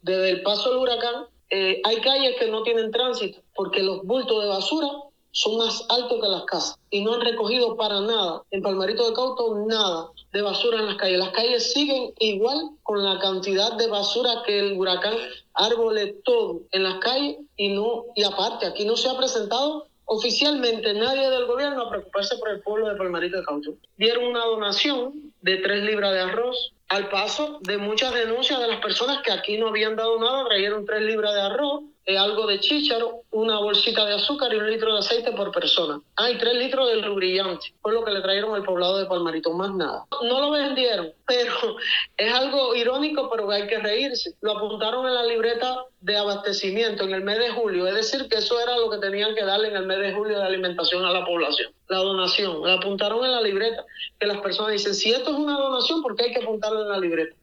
Desde el paso del huracán, hay calles que no tienen tránsito porque los bultos de basura son más altos que las casas y no han recogido para nada, en Palmarito de Cauto, nada de basura en las calles. Las calles siguen igual con la cantidad de basura que el huracán, árboles, todo en las calles, y aparte, aquí no se ha presentado oficialmente nadie del gobierno a preocuparse por el pueblo de Palmarito de Cauto. Dieron una donación de 3 libras de arroz, al paso de muchas denuncias de las personas que aquí no habían dado nada. Trajeron 3 libras de arroz, algo de chícharo, una bolsita de azúcar y 1 litro de aceite por persona. Y 3 litros de lubricante. Fue lo que le trajeron al poblado de Palmarito, más nada. No lo vendieron, pero es algo irónico, pero hay que reírse. Lo apuntaron en la libreta de abastecimiento en el mes de julio, es decir, que eso era lo que tenían que darle en el mes de julio de alimentación a la población. La donación, la apuntaron en la libreta, que las personas dicen, si esto es una donación, ¿por qué hay que apuntarlo en la libreta?